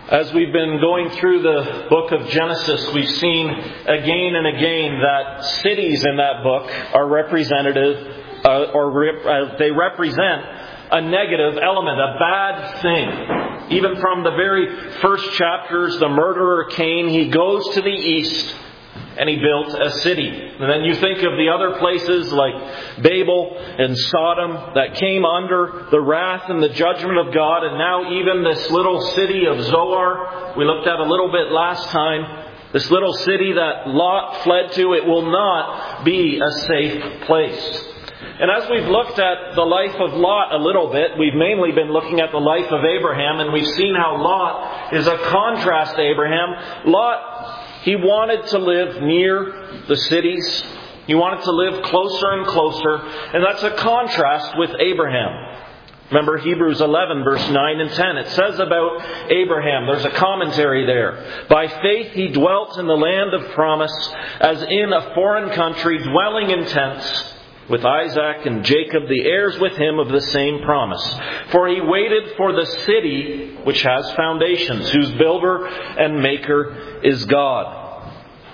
As we've been going through the book of Genesis, we've seen again and again that cities in that book are they represent a negative element, a bad thing. Even from the very first chapters, the murderer Cain, he goes to the east and he built a city. And then you think of the other places like Babel and Sodom that came under the wrath and the judgment of God. And now even this little city of Zoar, we looked at a little bit last time, this little city that Lot fled to, it will not be a safe place. And as we've looked at the life of Lot a little bit, we've mainly been looking at the life of Abraham, and we've seen how Lot is a contrast to Abraham. Lot, he wanted to live near the cities. He wanted to live closer and closer. And that's a contrast with Abraham. Remember Hebrews 11, verse 9 and 10. It says about Abraham, there's a commentary there. By faith he dwelt in the land of promise, as in a foreign country, dwelling in tents, with Isaac and Jacob, the heirs with him of the same promise. For he waited for the city which has foundations, whose builder and maker is God.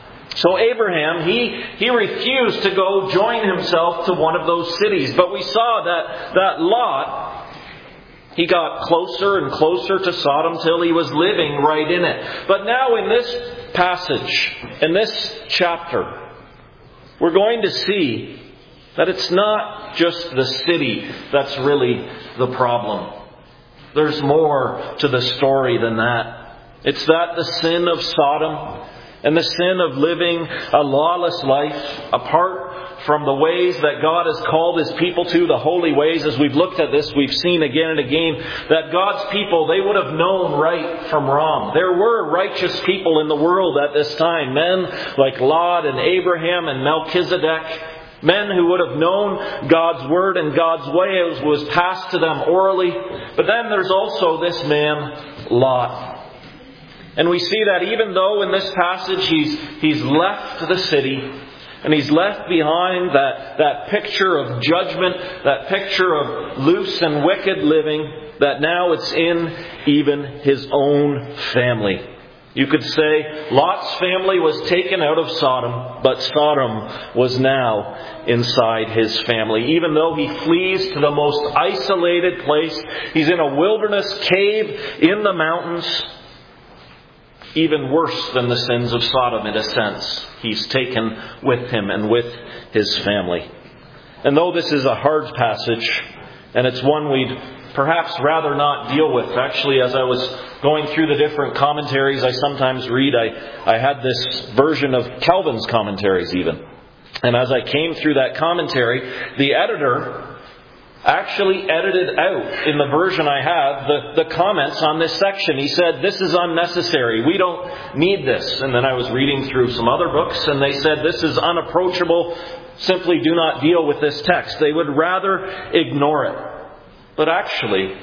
So Abraham, he refused to go join himself to one of those cities. But we saw that Lot, he got closer and closer to Sodom till he was living right in it. But now in this passage, in this chapter, we're going to see that it's not just the city that's really the problem. There's more to the story than that. It's that the sin of Sodom and the sin of living a lawless life apart from the ways that God has called His people to, the holy ways. As we've looked at this, we've seen again and again that God's people, they would have known right from wrong. There were righteous people in the world at this time. Men like Lot and Abraham and Melchizedek. Men who would have known God's Word and God's ways was passed to them orally. But then there's also this man, Lot. And we see that even though in this passage he's left the city, and he's left behind that picture of judgment, that picture of loose and wicked living, that now it's in even his own family. You could say Lot's family was taken out of Sodom, but Sodom was now inside his family. Even though he flees to the most isolated place, he's in a wilderness cave in the mountains, even worse than the sins of Sodom in a sense. He's taken with him and with his family. And though this is a hard passage, and it's one we'd perhaps rather not deal with. Actually, as I was going through the different commentaries I sometimes read, I had this version of Calvin's commentaries even. And as I came through that commentary, the editor actually edited out, in the version I have, the comments on this section. He said, this is unnecessary. We don't need this. And then I was reading through some other books, and they said, this is unapproachable. Simply do not deal with this text. They would rather ignore it. But actually,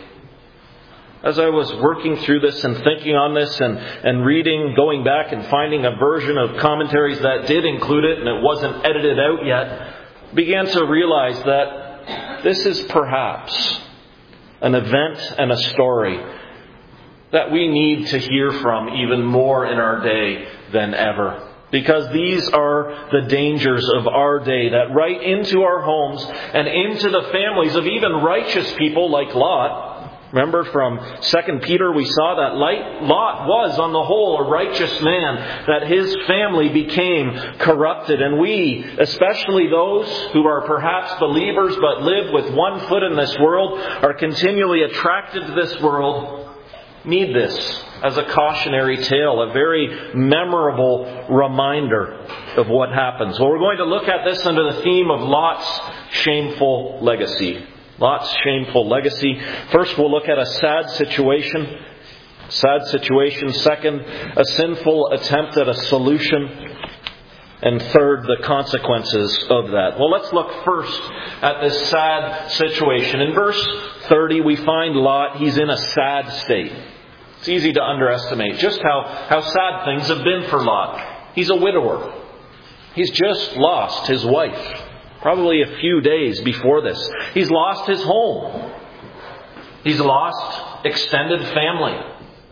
as I was working through this and thinking on this and reading, going back and finding a version of commentaries that did include it and it wasn't edited out yet, began to realize that this is perhaps an event and a story that we need to hear from even more in our day than ever. Because these are the dangers of our day that right into our homes and into the families of even righteous people like Lot. Remember from 2 Peter we saw that Lot was on the whole a righteous man, that his family became corrupted. And we, especially those who are perhaps believers but live with one foot in this world, are continually attracted to this world, need this as a cautionary tale, a very memorable reminder of what happens. Well, we're going to look at this under the theme of Lot's shameful legacy. Lot's shameful legacy. First, we'll look at a sad situation. Sad situation. Second, a sinful attempt at a solution. And third, the consequences of that. Well, let's look first at this sad situation. In verse 30, we find Lot. He's in a sad state. It's easy to underestimate just how sad things have been for Lot. He's a widower. He's just lost his wife. Probably a few days before this. He's lost his home. He's lost extended family.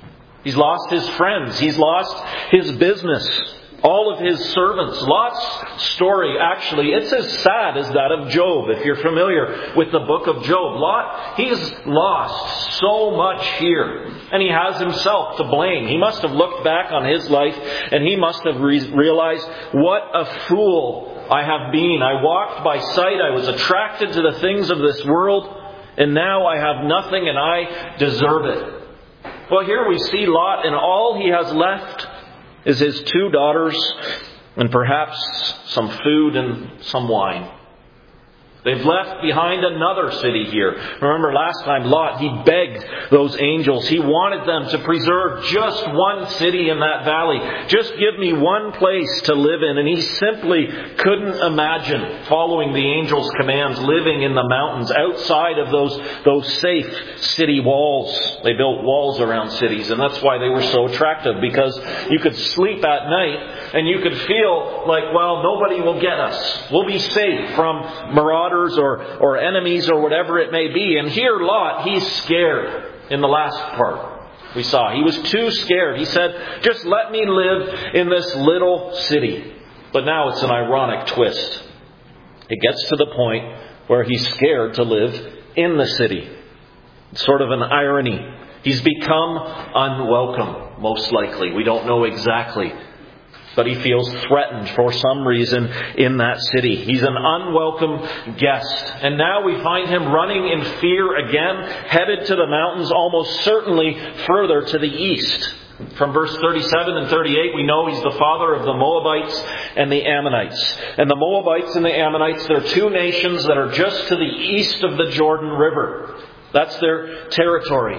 He's lost his friends. He's lost his business. All of his servants. Lot's story, actually, it's as sad as that of Job, if you're familiar with the book of Job. Lot, he's lost so much here. And he has himself to blame. He must have looked back on his life and he must have realized, what a fool I have been. I walked by sight. I was attracted to the things of this world. And now I have nothing and I deserve it. Well, here we see Lot, and all he has left is his 2 daughters and perhaps some food and some wine. They've left behind another city here. Remember last time Lot, he begged those angels. He wanted them to preserve just one city in that valley. Just give me one place to live in. And he simply couldn't imagine following the angels' commands, living in the mountains outside of those safe city walls. They built walls around cities, and that's why they were so attractive, because you could sleep at night and you could feel like, well, nobody will get us. We'll be safe from marauders or enemies or whatever it may be. And here Lot, he's scared in the last part we saw. He was too scared. He said, just let me live in this little city. But now it's an ironic twist. It gets to the point where he's scared to live in the city. It's sort of an irony. He's become unwelcome, most likely. We don't know exactly. But he feels threatened for some reason in that city. He's an unwelcome guest. And now we find him running in fear again, headed to the mountains, almost certainly further to the east. From verse 37 and 38, we know he's the father of the Moabites and the Ammonites. And the Moabites and the Ammonites, they're 2 nations that are just to the east of the Jordan River. That's their territory.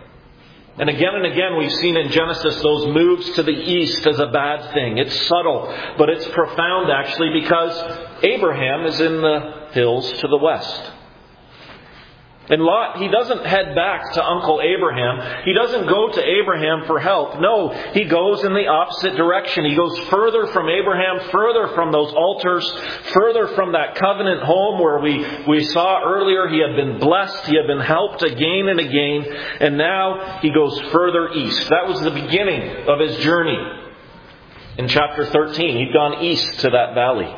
And again we've seen in Genesis those moves to the east as a bad thing. It's subtle, but it's profound actually, because Abraham is in the hills to the west. And Lot, he doesn't head back to Uncle Abraham. He doesn't go to Abraham for help. No, he goes in the opposite direction. He goes further from Abraham, further from those altars, further from that covenant home where we saw earlier he had been blessed, he had been helped again and again, and now he goes further east. That was the beginning of his journey. In chapter 13, he'd gone east to that valley.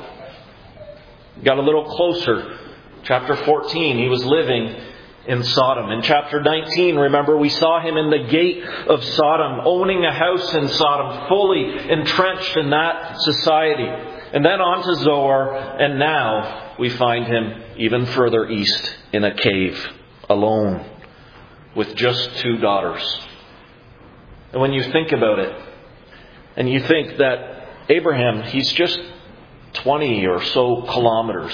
Got a little closer. Chapter 14, he was living in Sodom. In chapter 19, remember, we saw him in the gate of Sodom, owning a house in Sodom, fully entrenched in that society. And then on to Zoar, and now we find him even further east in a cave, alone, with just 2 daughters. And when you think about it, and you think that Abraham, he's just 20 or so kilometers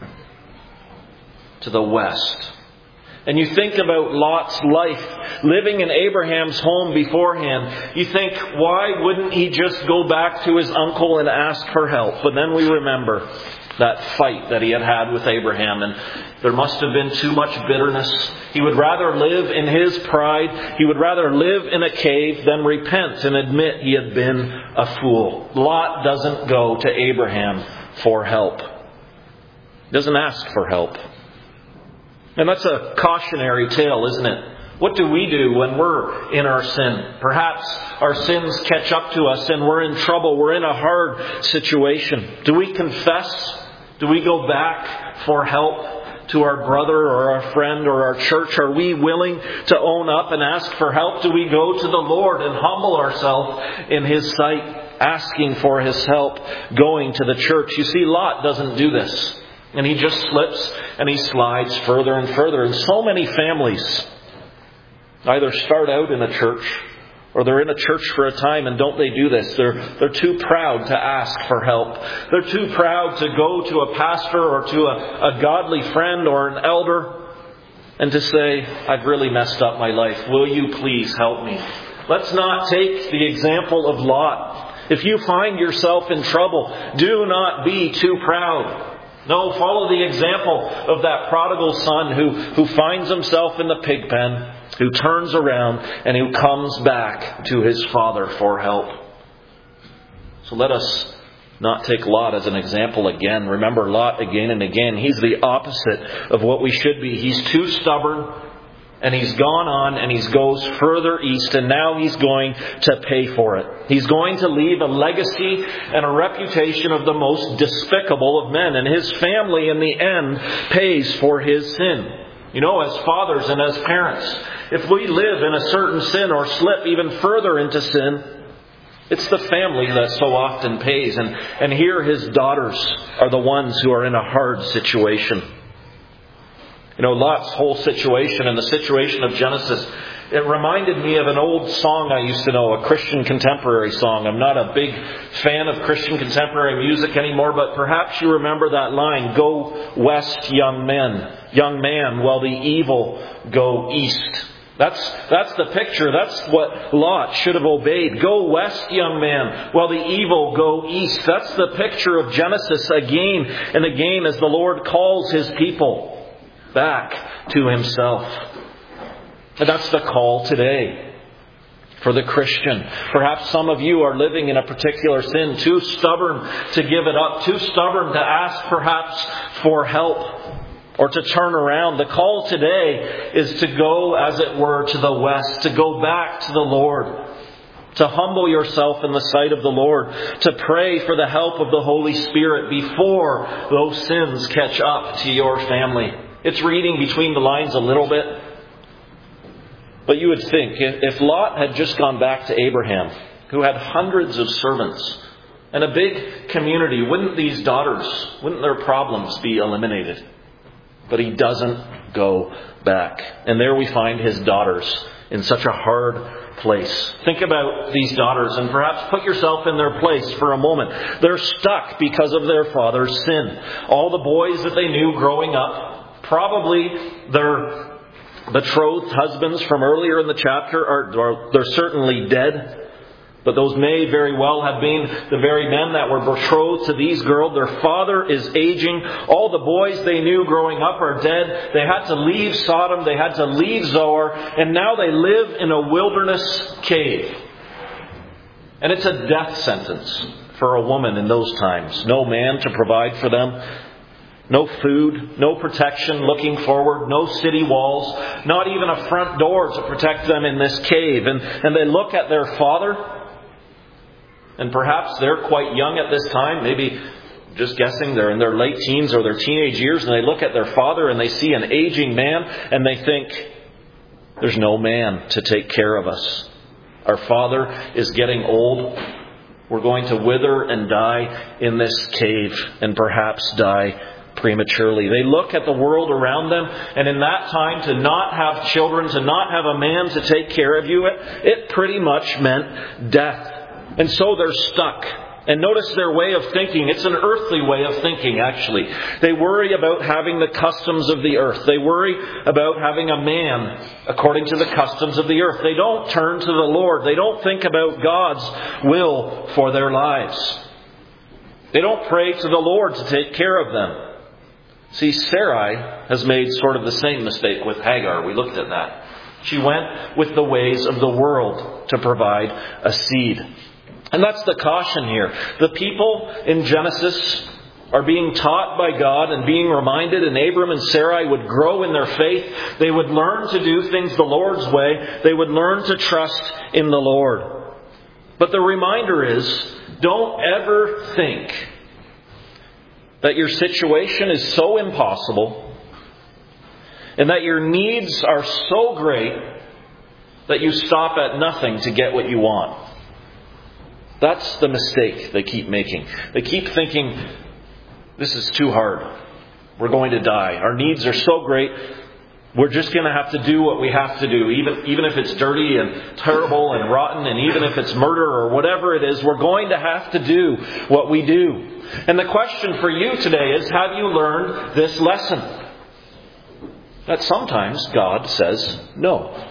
to the west. And you think about Lot's life, living in Abraham's home beforehand. You think, why wouldn't he just go back to his uncle and ask for help? But then we remember that fight that he had with Abraham, and there must have been too much bitterness. He would rather live in his pride. He would rather live in a cave than repent and admit he had been a fool. Lot doesn't go to Abraham for help. He doesn't ask for help. And that's a cautionary tale, isn't it? What do we do when we're in our sin? Perhaps our sins catch up to us and we're in trouble. We're in a hard situation. Do we confess? Do we go back for help to our brother or our friend or our church? Are we willing to own up and ask for help? Do we go to the Lord and humble ourselves in His sight, asking for His help, going to the church? You see, Lot doesn't do this. And he just slips and he slides further and further. And so many families either start out in a church or they're in a church for a time, and don't they do this? They're too proud to ask for help. They're too proud to go to a pastor or to a godly friend or an elder and to say, I've really messed up my life. Will you please help me? Let's not take the example of Lot. If you find yourself in trouble, do not be too proud. No, follow the example of that prodigal son who finds himself in the pig pen, who turns around and who comes back to his father for help. So let us not take Lot as an example again. Remember Lot again and again. He's the opposite of what we should be. He's too stubborn. And he's gone on and he goes further east, and now he's going to pay for it. He's going to leave a legacy and a reputation of the most despicable of men. And his family in the end pays for his sin. You know, as fathers and as parents, if we live in a certain sin or slip even further into sin, it's the family that so often pays. And here his daughters are the ones who are in a hard situation. You know, Lot's whole situation and the situation of Genesis, it reminded me of an old song I used to know, a Christian contemporary song. I'm not a big fan of Christian contemporary music anymore, but perhaps you remember that line, "Go west, young man, while the evil go east." That's the picture. That's what Lot should have obeyed. Go west, young man, while the evil go east. That's the picture of Genesis again and again as the Lord calls his people back to himself. And that's the call today for the Christian. Perhaps some of you are living in a particular sin, too stubborn to give it up, too stubborn to ask perhaps for help or to turn around. The call today is to go, as it were, to the west, to go back to the Lord, to humble yourself in the sight of the Lord, to pray for the help of the Holy Spirit before those sins catch up to your family. It's reading between the lines a little bit. But you would think, if Lot had just gone back to Abraham, who had hundreds of servants and a big community, wouldn't their problems be eliminated? But he doesn't go back. And there we find his daughters in such a hard place. Think about these daughters and perhaps put yourself in their place for a moment. They're stuck because of their father's sin. All the boys that they knew growing up, probably their betrothed husbands from earlier in the chapter, they're certainly dead. But those may very well have been the very men that were betrothed to these girls. Their father is aging. All the boys they knew growing up are dead. They had to leave Sodom. They had to leave Zoar. And now they live in a wilderness cave. And it's a death sentence for a woman in those times. No man to provide for them. No food, no protection looking forward, no city walls, not even a front door to protect them in this cave. And they look at their father. And perhaps they're quite young at this time, maybe just guessing they're in their late teens or their teenage years, and they look at their father and they see an aging man and they think, there's no man to take care of us. Our father is getting old. We're going to wither and die in this cave and perhaps die prematurely. They look at the world around them, and in that time to not have children, to not have a man to take care of you, it pretty much meant death. And so they're stuck. And notice their way of thinking. It's an earthly way of thinking, actually. They worry about having the customs of the earth. They worry about having a man according to the customs of the earth. They don't turn to the Lord. They don't think about God's will for their lives. They don't pray to the Lord to take care of them. See, Sarai has made sort of the same mistake with Hagar. We looked at that. She went with the ways of the world to provide a seed. And that's the caution here. The people in Genesis are being taught by God and being reminded, and Abram and Sarai would grow in their faith. They would learn to do things the Lord's way. They would learn to trust in the Lord. But the reminder is, don't ever think that your situation is so impossible and that your needs are so great that you stop at nothing to get what you want. That's the mistake they keep making. They keep thinking, this is too hard. We're going to die. Our needs are so great, we're just going to have to do what we have to do. Even if it's dirty and terrible and rotten, and even if it's murder or whatever it is, we're going to have to do what we do. And the question for you today is, have you learned this lesson? That sometimes God says no.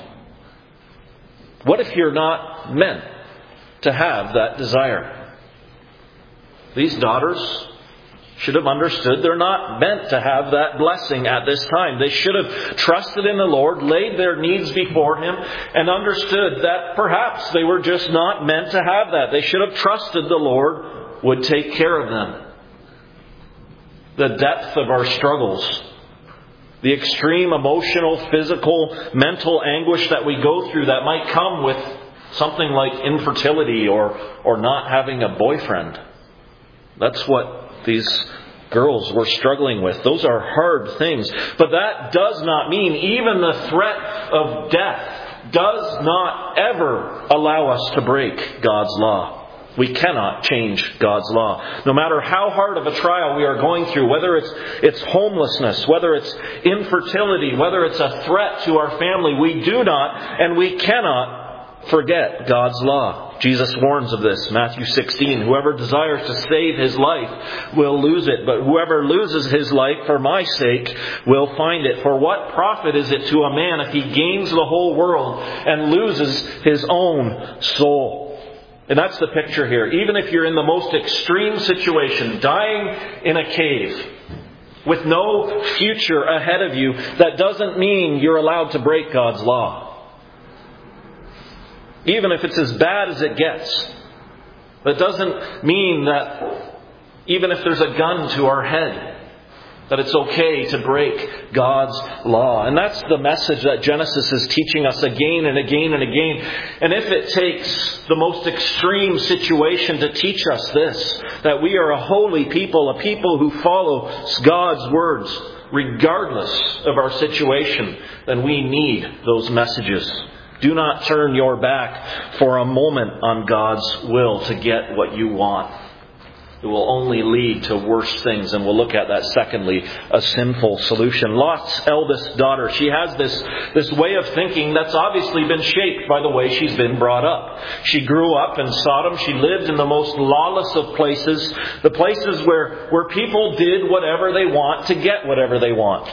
What if you're not meant to have that desire? These daughters should have understood they're not meant to have that blessing at this time. They should have trusted in the Lord, laid their needs before Him, and understood that perhaps they were just not meant to have that. They should have trusted the Lord would take care of them. The depth of our struggles The extreme emotional, physical, mental anguish that we go through that might come with something like infertility or not having a boyfriend. That's what these girls were struggling with. Those are hard things. But that does not mean even the threat of death does not ever allow us to break God's law. We cannot change God's law. No matter how hard of a trial we are going through, whether it's homelessness, whether it's infertility, whether it's a threat to our family, we do not and we cannot forget God's law. Jesus warns of this, Matthew 16. Whoever desires to save his life will lose it, but whoever loses his life for my sake will find it. For what profit is it to a man if he gains the whole world and loses his own soul? And that's the picture here. Even if you're in the most extreme situation, dying in a cave, with no future ahead of you, that doesn't mean you're allowed to break God's law. Even if it's as bad as it gets, that doesn't mean that even if there's a gun to our head, that it's okay to break God's law. And that's the message that Genesis is teaching us again and again and again. And if it takes the most extreme situation to teach us this, that we are a holy people, a people who follow God's words, regardless of our situation, then we need those messages. Do not turn your back for a moment on God's will to get what you want. It will only lead to worse things, and we'll look at that secondly, a sinful solution. Lot's eldest daughter, she has this way of thinking that's obviously been shaped by the way she's been brought up. She grew up in Sodom. She lived in the most lawless of places, the places where people did whatever they want to get whatever they want.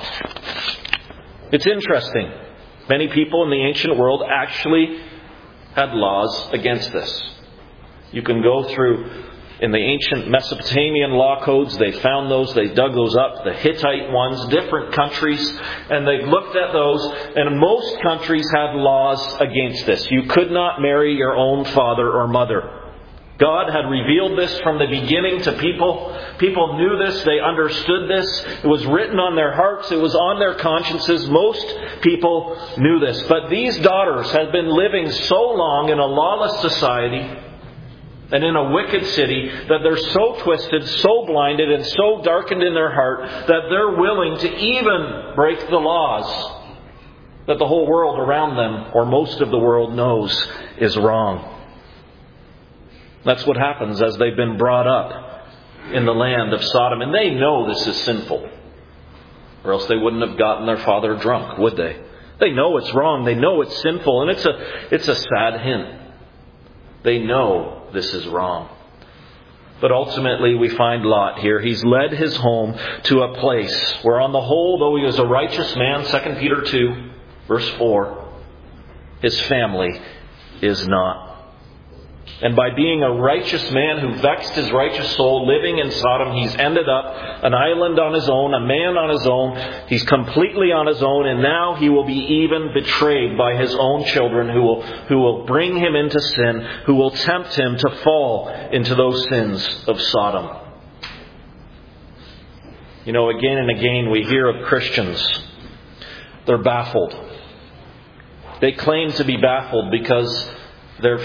It's interesting. Many people in the ancient world actually had laws against this. You can go through in the ancient Mesopotamian law codes, they found those, they dug those up, the Hittite ones, different countries, and they looked at those, and most countries had laws against this. You could not marry your own father or mother. God had revealed this from the beginning to people. People knew this, they understood this. It was written on their hearts, it was on their consciences. Most people knew this. But these daughters had been living so long in a lawless society and in a wicked city that they're so twisted, so blinded, and so darkened in their heart that they're willing to even break the laws that the whole world around them, or most of the world, knows is wrong. That's what happens as they've been brought up in the land of Sodom. And they know this is sinful, or else they wouldn't have gotten their father drunk, would they? They know it's wrong. They know it's sinful. And it's a sad hint. They know this is wrong. But ultimately we find Lot here. He's led his home to a place where on the whole, though he was a righteous man, 2 Peter 2, verse 4, his family is not. And by being a righteous man who vexed his righteous soul, living in Sodom, he's ended up an island on his own, a man on his own. He's completely on his own, and now he will be even betrayed by his own children who will bring him into sin, who will tempt him to fall into those sins of Sodom. You know, again and again we hear of Christians. They're baffled. They claim to be baffled because their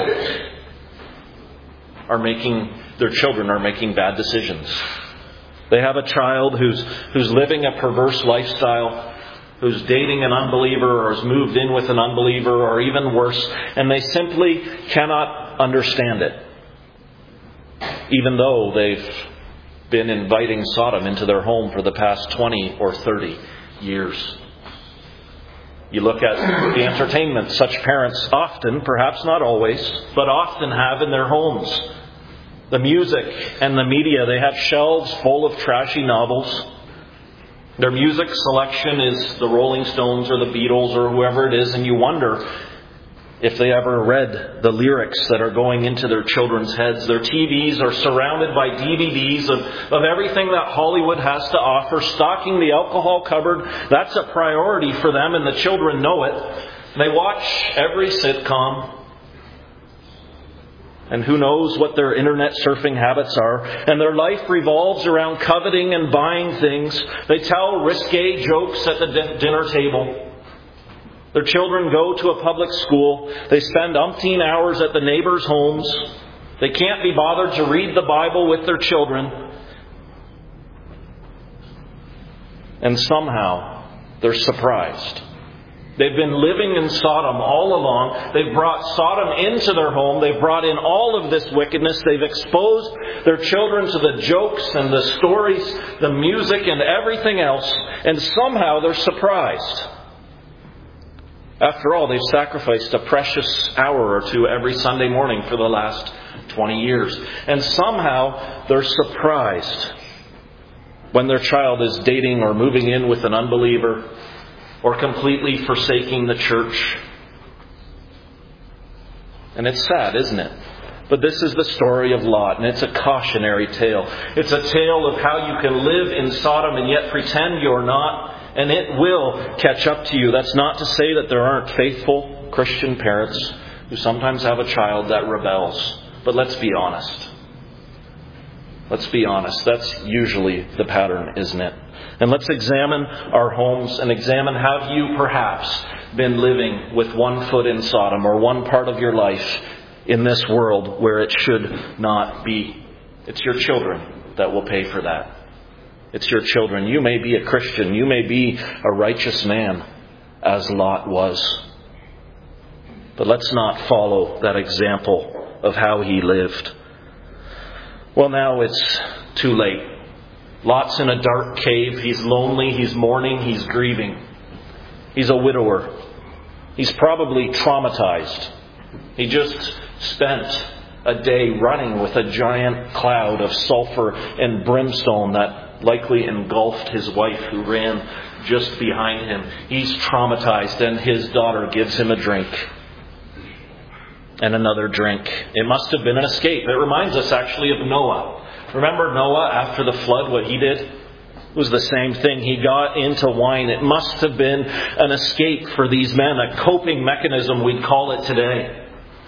children are making bad decisions. They have a child who's living a perverse lifestyle, who's dating an unbeliever or has moved in with an unbeliever or even worse, and they simply cannot understand it. Even though they've been inviting Sodom into their home for the past 20 or 30 years. You look at the entertainment such parents often, perhaps not always, but often have in their homes. The music and the media, they have shelves full of trashy novels. Their music selection is the Rolling Stones or the Beatles or whoever it is, and you wonder if they ever read the lyrics that are going into their children's heads. Their TVs are surrounded by DVDs of everything that Hollywood has to offer. Stocking the alcohol cupboard, that's a priority for them, and the children know it. They watch every sitcom. And who knows what their internet surfing habits are. And their life revolves around coveting and buying things. They tell risque jokes at the dinner table. Their children go to a public school. They spend umpteen hours at the neighbors' homes. They can't be bothered to read the Bible with their children. And somehow they're surprised. They've been living in Sodom all along. They've brought Sodom into their home. They've brought in all of this wickedness. They've exposed their children to the jokes and the stories, the music and everything else. And somehow they're surprised. After all, they've sacrificed a precious hour or two every Sunday morning for the last 20 years. And somehow they're surprised when their child is dating or moving in with an unbeliever or completely forsaking the church. And it's sad, isn't it? But this is the story of Lot, and it's a cautionary tale. It's a tale of how you can live in Sodom and yet pretend you're not. And it will catch up to you. That's not to say that there aren't faithful Christian parents who sometimes have a child that rebels. But let's be honest. Let's be honest. That's usually the pattern, isn't it? And let's examine our homes and examine, have you perhaps been living with one foot in Sodom or one part of your life in this world where it should not be? It's your children that will pay for that. It's your children. You may be a Christian. You may be a righteous man, as Lot was. But let's not follow that example of how he lived. Well, now it's too late. Lot's in a dark cave. He's lonely. He's mourning. He's grieving. He's a widower. He's probably traumatized. He just spent a day running with a giant cloud of sulfur and brimstone that likely engulfed his wife who ran just behind him. He's traumatized, and his daughter gives him a drink. And another drink. It must have been an escape. It reminds us actually of Noah. Remember Noah after the flood, what he did? It was the same thing. He got into wine. It must have been an escape for these men, a coping mechanism, we'd call it today.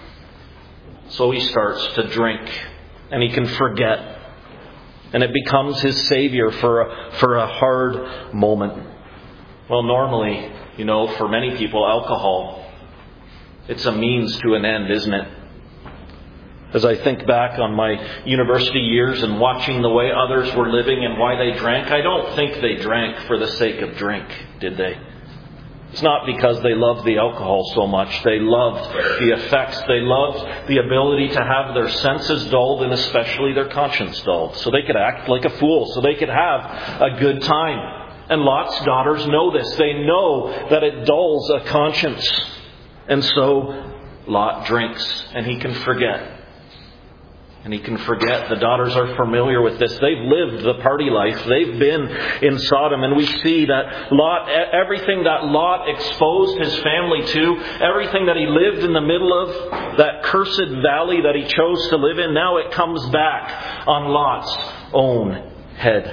So he starts to drink, and he can forget. And it becomes his savior for a hard moment. Well, normally, for many people, alcohol, it's a means to an end, isn't it? As I think back on my university years and watching the way others were living and why they drank, I don't think they drank for the sake of drink, did they? It's not because they loved the alcohol so much. They loved the effects. They loved the ability to have their senses dulled and especially their conscience dulled. So they could act like a fool. So they could have a good time. And Lot's daughters know this. They know that it dulls a conscience. And so Lot drinks and he can forget. And he can forget. The daughters are familiar with this. They've lived the party life. They've been in Sodom. And we see that Lot, everything that Lot exposed his family to, everything that he lived in the middle of, that cursed valley that he chose to live in, now it comes back on Lot's own head.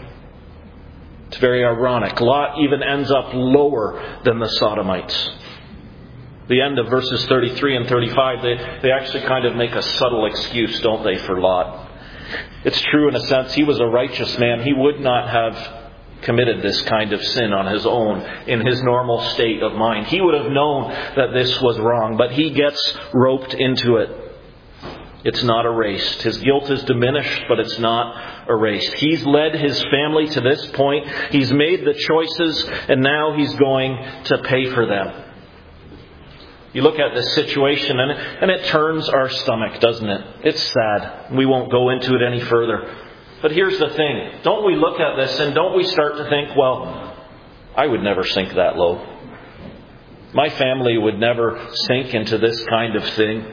It's very ironic. Lot even ends up lower than the Sodomites. The end of verses 33 and 35, they actually kind of make a subtle excuse, don't they, for Lot? It's true in a sense. He was a righteous man. He would not have committed this kind of sin on his own in his normal state of mind. He would have known that this was wrong, but he gets roped into it. It's not erased. His guilt is diminished, but it's not erased. He's led his family to this point. He's made the choices, and now he's going to pay for them. You look at this situation and it turns our stomach, doesn't it? It's sad. We won't go into it any further. But here's the thing. Don't we look at this and don't we start to think, well, I would never sink that low. My family would never sink into this kind of thing.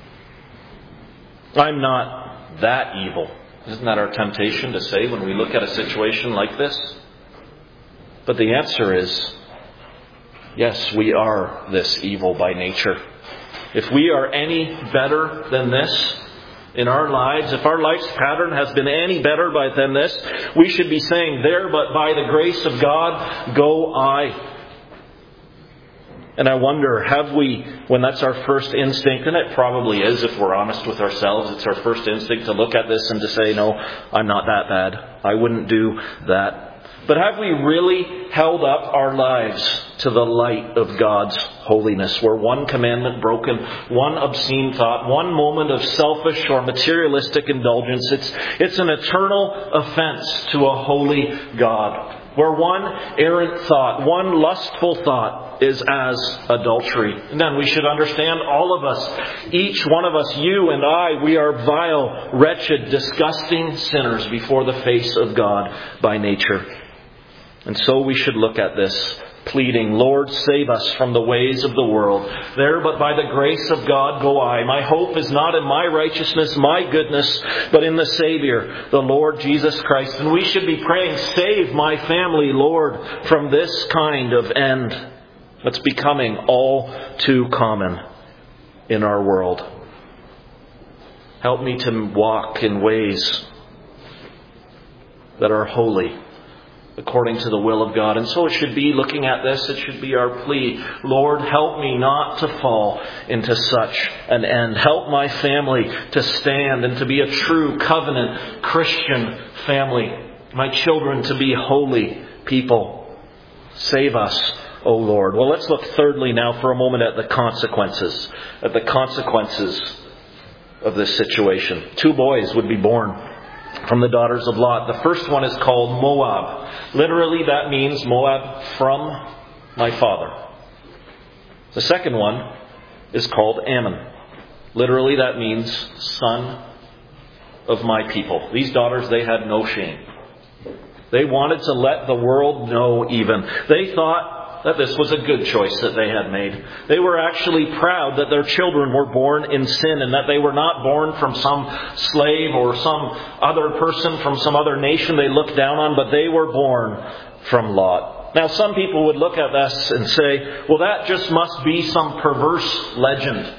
I'm not that evil. Isn't that our temptation to say when we look at a situation like this? But the answer is, yes, we are this evil by nature. If we are any better than this in our lives, if our life's pattern has been any better than this, we should be saying, there, but by the grace of God, go I. And I wonder, have we, when that's our first instinct, and it probably is if we're honest with ourselves, it's our first instinct to look at this and to say, no, I'm not that bad. I wouldn't do that. But have we really held up our lives to the light of God's holiness, where one commandment broken, one obscene thought, one moment of selfish or materialistic indulgence, it's an eternal offense to a holy God. Where one errant thought, one lustful thought is as adultery. And then we should understand, all of us, each one of us, you and I, we are vile, wretched, disgusting sinners before the face of God by nature. And so we should look at this, pleading, Lord, save us from the ways of the world. There, but by the grace of God go I. My hope is not in my righteousness, my goodness, but in the Savior, the Lord Jesus Christ. And we should be praying, save my family, Lord, from this kind of end that's becoming all too common in our world. Help me to walk in ways that are holy, according to the will of God. And so it should be, looking at this, it should be our plea. Lord, help me not to fall into such an end. Help my family to stand and to be a true covenant Christian family. My children to be holy people. Save us, O Lord. Well, let's look thirdly now for a moment at the consequences. At the consequences of this situation. 2 boys would be born from the daughters of Lot. The first one is called Moab. Literally, that means Moab, from my father. The second one is called Ammon. Literally, that means son of my people. These daughters, they had no shame. They wanted to let the world know even. They thought that this was a good choice that they had made. They were actually proud that their children were born in sin and that they were not born from some slave or some other person from some other nation they looked down on, but they were born from Lot. Now, some people would look at this and say, well, that just must be some perverse legend.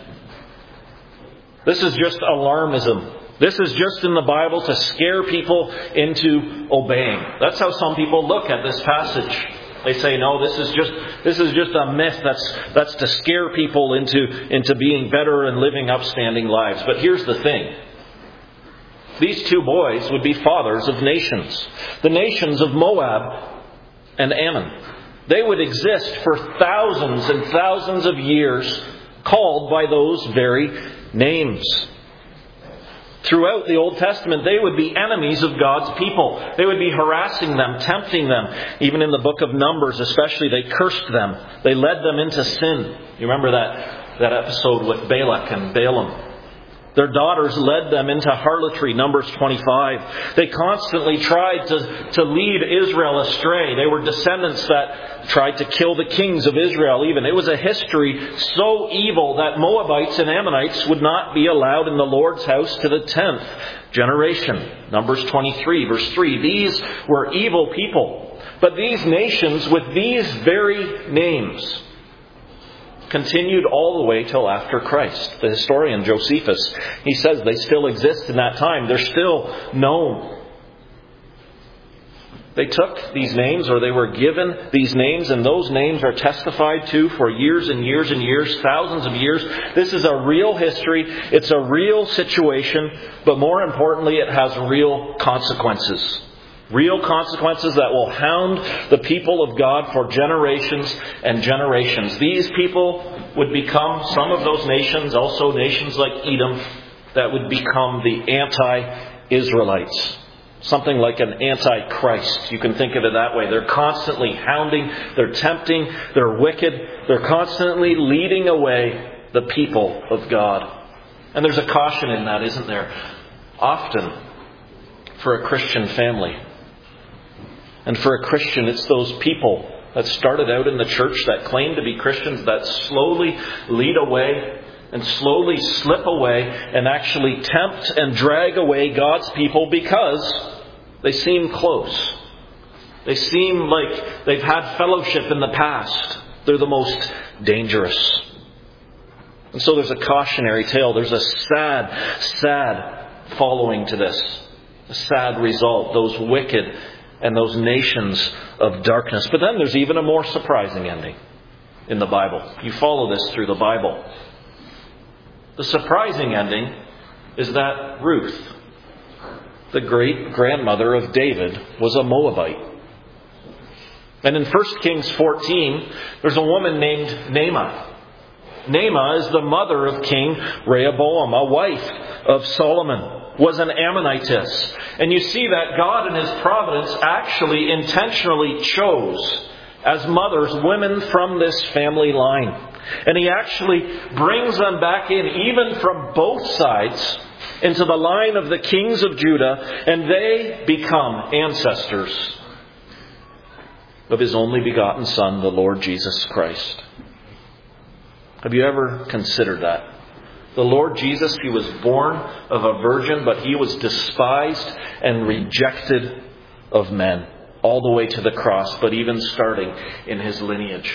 This is just alarmism. This is just in the Bible to scare people into obeying. That's how some people look at this passage. They say, no, this is just a myth that's to scare people into being better and living upstanding lives. But here's the thing. These 2 boys would be fathers of nations. The nations of Moab and Ammon. They would exist for thousands and thousands of years, called by those very names. Throughout the Old Testament, they would be enemies of God's people. They would be harassing them, tempting them. Even in the book of Numbers especially, they cursed them. They led them into sin. You remember that episode with Balak and Balaam? Their daughters led them into harlotry, Numbers 25. They constantly tried to lead Israel astray. They were descendants that tried to kill the kings of Israel even. It was a history so evil that Moabites and Ammonites would not be allowed in the Lord's house to the 10th generation. Numbers 23, verse 3. These were evil people. But these nations with these very names continued all the way till after Christ. The historian Josephus, he says they still exist in that time. They're still known. They took these names, or they were given these names, and those names are testified to for years and years and years, thousands of years. This is a real history. It's a real situation, but more importantly, it has real consequences. Real consequences that will hound the people of God for generations and generations. These people would become, some of those nations, also nations like Edom, that would become the anti-Israelites. Something like an anti-Christ. You can think of it that way. They're constantly hounding, they're tempting, they're wicked, they're constantly leading away the people of God. And there's a caution in that, isn't there? Often, for a Christian family, and for a Christian, it's those people that started out in the church that claim to be Christians that slowly lead away and slowly slip away and actually tempt and drag away God's people because they seem close. They seem like they've had fellowship in the past. They're the most dangerous. And so there's a cautionary tale. There's a sad following to this. A sad result. Those wicked and those nations of darkness. But then there's even a more surprising ending. in the Bible. You follow this through the Bible. The surprising ending is that Ruth, the great-grandmother of David, was a Moabite. And in 1 Kings 14, there's a woman named Naamah. Naamah is the mother of King Rehoboam, a wife of Solomon, was an Ammonitess. And you see that God in His providence actually intentionally chose as mothers women from this family line. And He actually brings them back in, even from both sides, into the line of the kings of Judah, and they become ancestors of His only begotten Son, the Lord Jesus Christ. Have you ever considered that? The Lord Jesus, He was born of a virgin, but He was despised and rejected of men, all the way to the cross, but even starting in His lineage.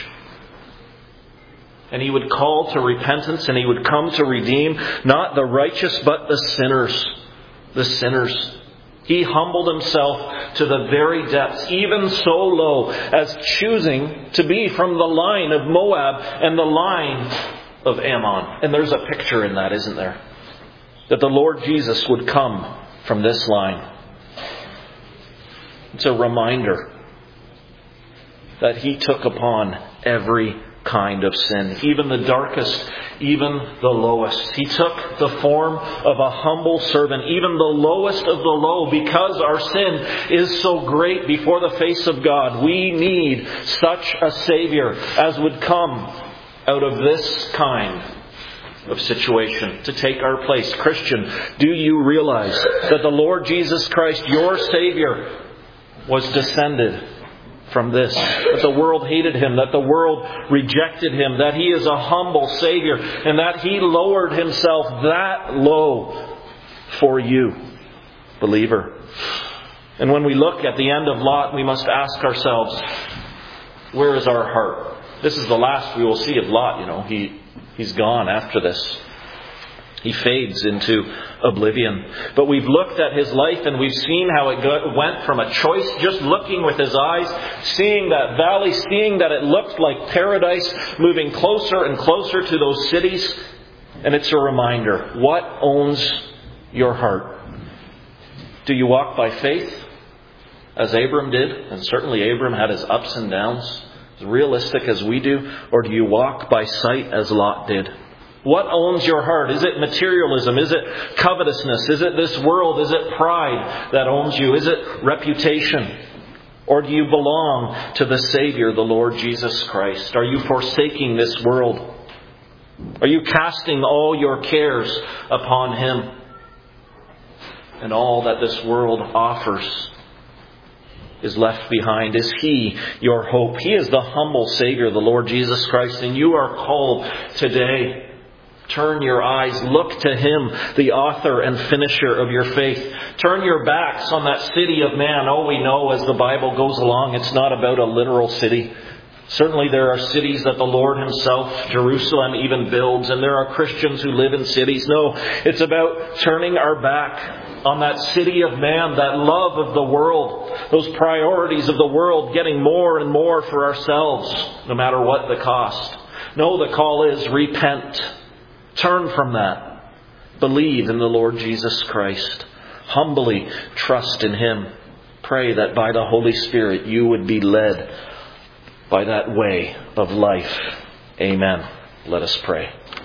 And He would call to repentance, and He would come to redeem not the righteous, but the sinners. The sinners. He humbled Himself to the very depths, even so low as choosing to be from the line of Moab and the line of Ammon. And there's a picture in that, isn't there? That the Lord Jesus would come from this line. It's a reminder that He took upon every kind of sin, even the darkest, even the lowest. He took the form of a humble servant, even the lowest of the low, because our sin is so great before the face of God. We need such a Savior as would come out of this kind of situation to take our place. Christian, do you realize that the Lord Jesus Christ, your Savior, was descended from this, that the world hated Him, that the world rejected Him, that He is a humble Savior, and that He lowered Himself that low for you, believer. And when we look at the end of Lot, we must ask ourselves, where is our heart? This is the last we will see of Lot. He's gone after this. He fades into oblivion. But we've looked at his life and we've seen how it went from a choice, just looking with his eyes, seeing that valley, seeing that it looked like paradise, moving closer and closer to those cities. And it's a reminder, what owns your heart? Do you walk by faith, as Abram did? And certainly Abram had his ups and downs, as realistic as we do. Or do you walk by sight, as Lot did? What owns your heart? Is it materialism? Is it covetousness? Is it this world? Is it pride that owns you? Is it reputation? Or do you belong to the Savior, the Lord Jesus Christ? Are you forsaking this world? Are you casting all your cares upon Him? And all that this world offers is left behind. Is He your hope? He is the humble Savior, the Lord Jesus Christ. And you are called today. Turn your eyes, look to Him, the author and finisher of your faith. Turn your backs on that city of man. Oh, we know as the Bible goes along, it's not about a literal city. Certainly there are cities that the Lord Himself, Jerusalem, even builds, and there are Christians who live in cities. No, it's about turning our back on that city of man, that love of the world, those priorities of the world, getting more and more for ourselves, no matter what the cost. No, the call is repent. Turn from that. Believe in the Lord Jesus Christ. Humbly trust in Him. Pray that by the Holy Spirit you would be led by that way of life. Amen. Let us pray.